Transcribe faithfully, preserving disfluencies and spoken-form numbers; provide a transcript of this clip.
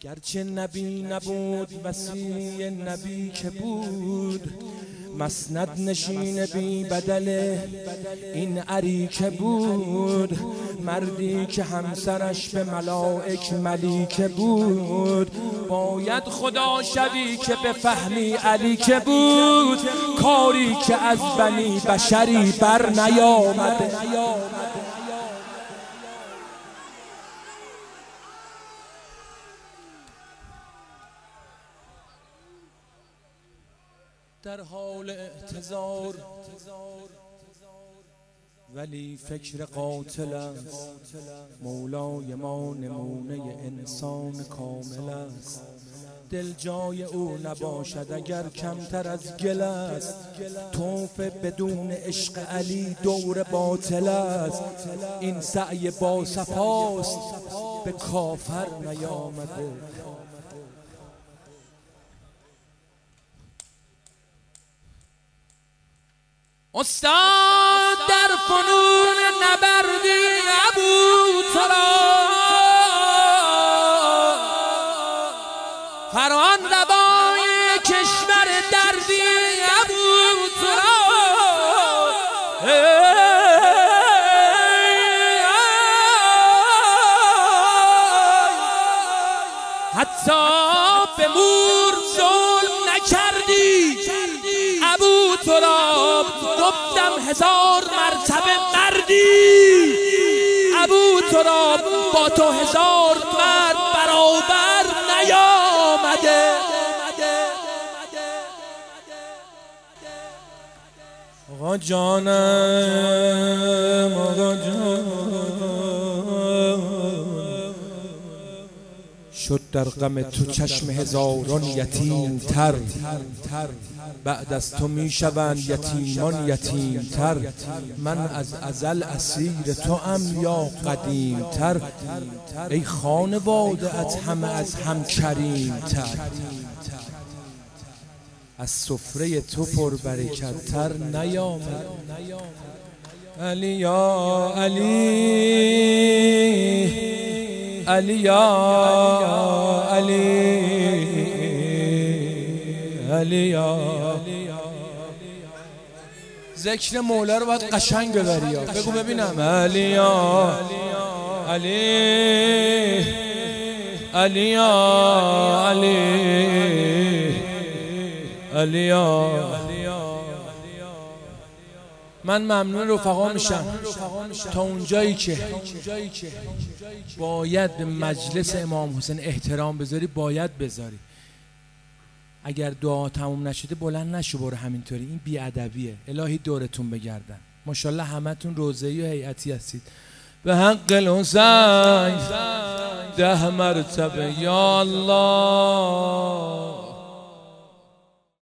گرچه نبی نبود وصی نبی که بود، مسند نشین بی بدل این عریکه بود. مردی که همسرش به ملائک ملیکه بود، باید خدا شوی که به فهمی علی که بود. کاری که از بنی بشری بر نیامده، در حال اعتذار ولی فکر قاتل است. مولای ما نمونه انسان کامل است. دل جای او نباشد اگر کمتر از گل است. طوف بدون عشق علی دور باطل است. این سعی با صفاست به کافر نیامده. استاد در فنون نبردی ابوتراب، فرمان روای کشور دردی ابوتراب. حتی به مور ظلم نکردی ابوتراب، گفتم هزار مرتبه مردی ابوتراب، با تو هزار مرد برابر نیامده. آقا جانم آقا جان، شد در غم تو چشم هزاران یتیم تر. بعد از تو می شوند یتیمان یتیم تر. من از ازل اسیر تو ام یا قدیم تر. ای خانواده ات همه از هم کریم تر. از سفره تو پر برکت تر نیامد. علی یا علی، علی یا علی، علی یا. ذکر مولا رو باید قشنگ ببری. بگو ببینم. علی یا علی، علی یا علی، علی یا. من ممنون رفقا میشم تا اونجایی که باید به مجلس امام حسین احترام بذاری باید بذاری. اگر دعا تموم نشده بلند نشو برو همینطوری، این بیادبیه. الهی دورتون بگردن. ماشاءالله همتون روضه‌ای و هیئتی هستید. به حق الحسین ده مرتبه یا الله.